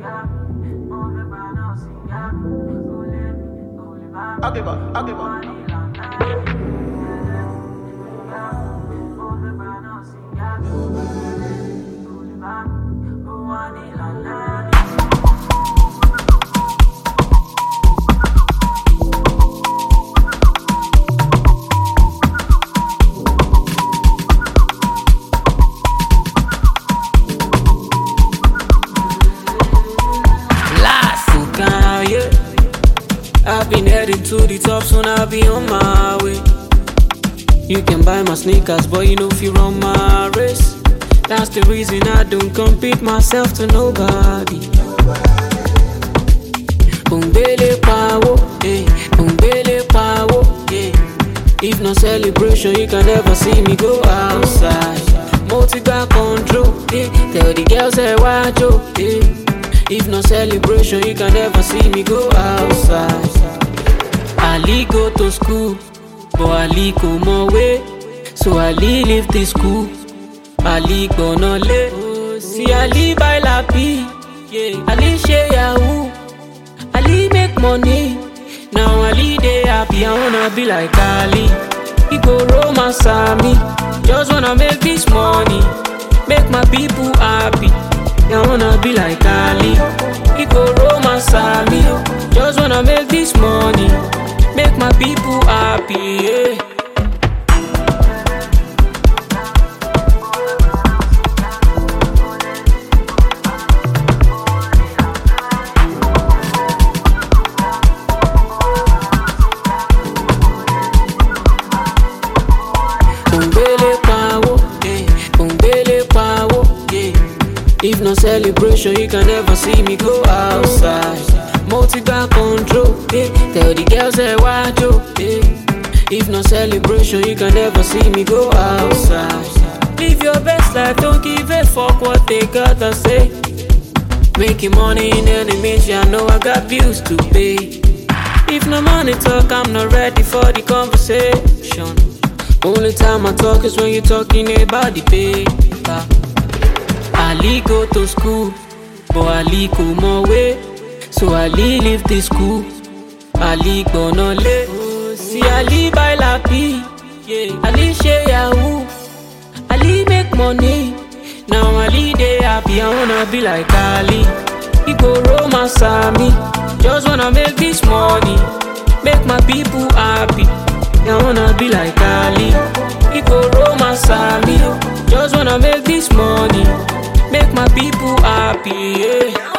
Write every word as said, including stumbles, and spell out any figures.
Okay, but, okay, but. I've been heading to the top, soon I'll be on my way. You can buy my sneakers, but you know if you run my race. That's the reason I don't compete myself to nobody. Umbele power, eh? Umbele power, eh? If no celebration, you can never see me go outside. Multi-bar control, eh? Tell the girls hey, watch yo, eh? If no celebration, you can never see me go outside. Ali go to school, but Ali come away. So Ali leave the school. Ali gonna lay. Oh, see Ali buy lappy, yeah. Ali share yahoo. Ali make money. Now Ali they happy. I wanna be like Ali. He go romance me. Just wanna make this money, make my people happy. I wanna be like Ali. He go romance me. Just wanna make this money, make my people happy, yeah. Umbele power, yeah. Umbele power, yeah. If no celebration, you can never see me go outside. Multi-bar control, yeah. Tell the girls hey, watch yo, yeah. If no celebration, you can never see me go outside. Live your best life, don't give a fuck what they gotta say. Making money in any means, yeah, I know I got bills to pay. If no money talk, I'm not ready for the conversation. Only time I talk is when you're talking about the paper. Ali go to school, but Ali come away. So Ali leave the school. Ali gonna lay. Oh, see Ali buy lappy, yeah. Ali share yahoo. Ali make money. Now Ali they happy. I wanna be like Ali. He go romance me. Just wanna make this money, make my people happy. I wanna be like Ali. He go romance me. Just wanna make this money, make my people happy, yeah.